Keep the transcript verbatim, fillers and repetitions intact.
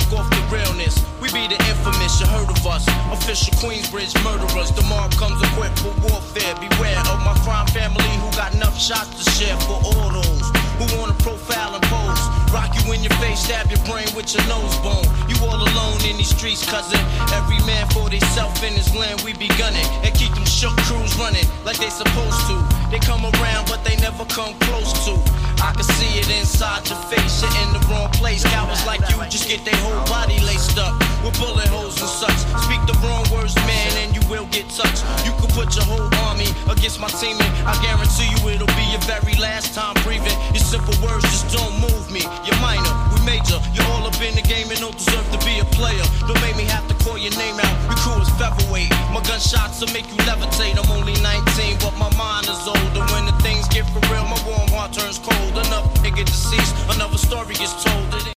take off the realness. We be the infamous, you heard of us. Official Queensbridge murderers. The mob comes equipped for warfare. Beware of my crime family who got enough shots to share for all those who wanna profile and pose. Rock you in your face, stab your brain with your nose bone. You all alone in these streets, cousin. Every man for theyself in his land, we be gunning. And keep them shook crews running like they supposed to. They come around, but they never come close to. I can see it inside your face, you're in the wrong place. Cowards like you just get their whole body laced up with bullet holes and such. Speak the wrong words, man, and you will get touched. You could put your whole army against my team, and I guarantee you it'll be your very last time breathing. Your simple words just don't move me. You're minor, we major. You're all up in the game and don't deserve to be a player. Don't make me have to call your name out. Your crew is featherweight. My gunshots will make you levitate. I'm only nineteen, but my mind is older. When the things get for real, my warm heart turns cold. Another nigga deceased, another story gets told.